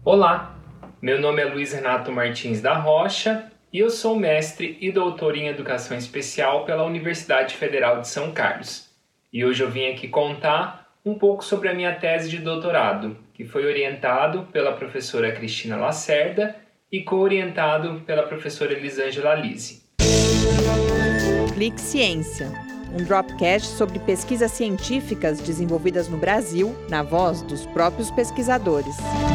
Olá, meu nome é Luiz Renato Martins da Rocha e eu sou mestre e doutor em Educação Especial pela Universidade Federal de São Carlos. E hoje eu vim aqui contar um pouco sobre a minha tese de doutorado, que foi orientado pela professora Cristina Lacerda e co-orientado pela professora Elisângela Lise. Clique Ciência, um dropcast sobre pesquisas científicas desenvolvidas no Brasil, na voz dos próprios pesquisadores.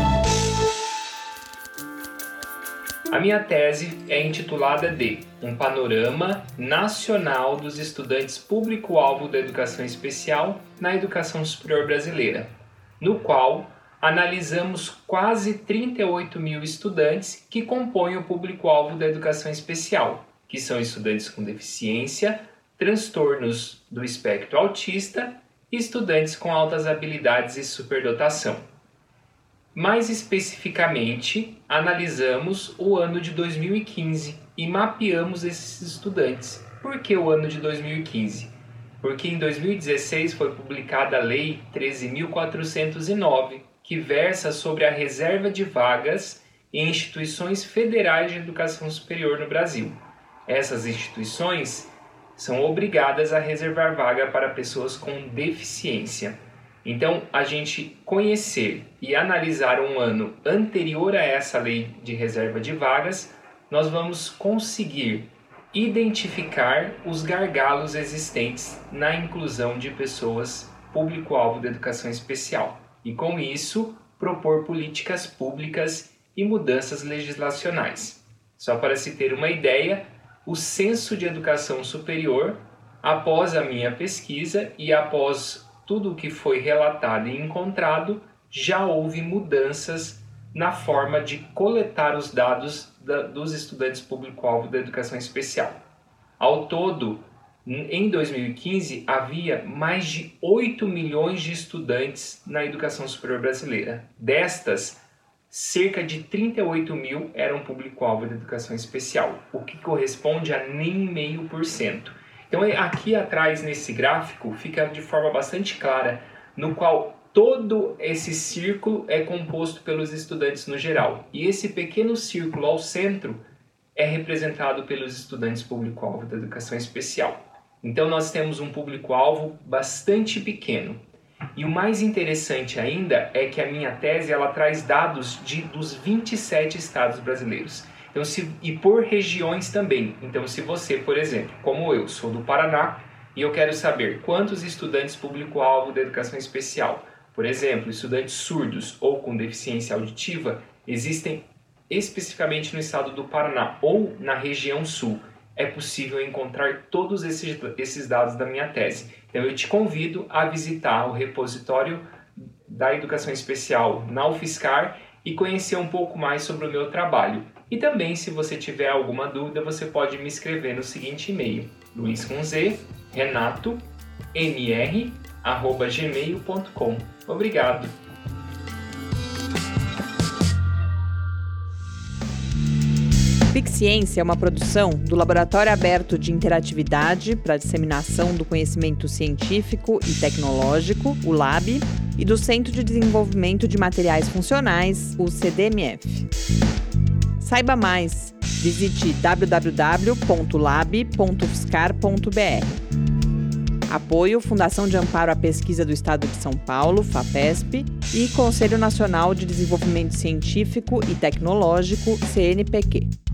A minha tese é intitulada de Um Panorama Nacional dos Estudantes Público-Alvo da Educação Especial na Educação Superior Brasileira, no qual analisamos quase 38 mil estudantes que compõem o público-alvo da educação especial, que são estudantes com deficiência, transtornos do espectro autista e estudantes com altas habilidades e superdotação. Mais especificamente, analisamos o ano de 2015 e mapeamos esses estudantes. Por que o ano de 2015? Porque em 2016 foi publicada a Lei 13.409, que versa sobre a reserva de vagas em instituições federais de educação superior no Brasil. Essas instituições são obrigadas a reservar vaga para pessoas com deficiência. Então, a gente conhecer e analisar um ano anterior a essa lei de reserva de vagas, nós vamos conseguir identificar os gargalos existentes na inclusão de pessoas público-alvo da educação especial e, com isso, propor políticas públicas e mudanças legislacionais. Só para se ter uma ideia, o Censo de Educação Superior, após a minha pesquisa e após tudo o que foi relatado e encontrado, já houve mudanças na forma de coletar os dados dos estudantes público-alvo da educação especial. Ao todo, em 2015, havia mais de 8 milhões de estudantes na educação superior brasileira. Destas, cerca de 38 mil eram público-alvo da educação especial, o que corresponde a nem 0,5%. Então aqui atrás nesse gráfico fica de forma bastante clara, no qual todo esse círculo é composto pelos estudantes no geral. E esse pequeno círculo ao centro é representado pelos estudantes público-alvo da educação especial. Então nós temos um público-alvo bastante pequeno. E o mais interessante ainda é que a minha tese ela traz dados dos 27 estados brasileiros. Então, e por regiões também. Então, se você, por exemplo, como eu, sou do Paraná e eu quero saber quantos estudantes público-alvo da educação especial, por exemplo, estudantes surdos ou com deficiência auditiva, existem especificamente no estado do Paraná ou na região sul, é possível encontrar todos esses dados da minha tese. Então, eu te convido a visitar o repositório da educação especial na UFSCar e conhecer um pouco mais sobre o meu trabalho. E também, se você tiver alguma dúvida, você pode me escrever no seguinte e-mail, luiz@gmail.com. Obrigado! Clique Ciência é uma produção do Laboratório Aberto de Interatividade para a Disseminação do Conhecimento Científico e Tecnológico, o LAB, e do Centro de Desenvolvimento de Materiais Funcionais, o CDMF. Saiba mais, visite www.lab.ufscar.br. Apoio Fundação de Amparo à Pesquisa do Estado de São Paulo, FAPESP, e Conselho Nacional de Desenvolvimento Científico e Tecnológico, CNPq.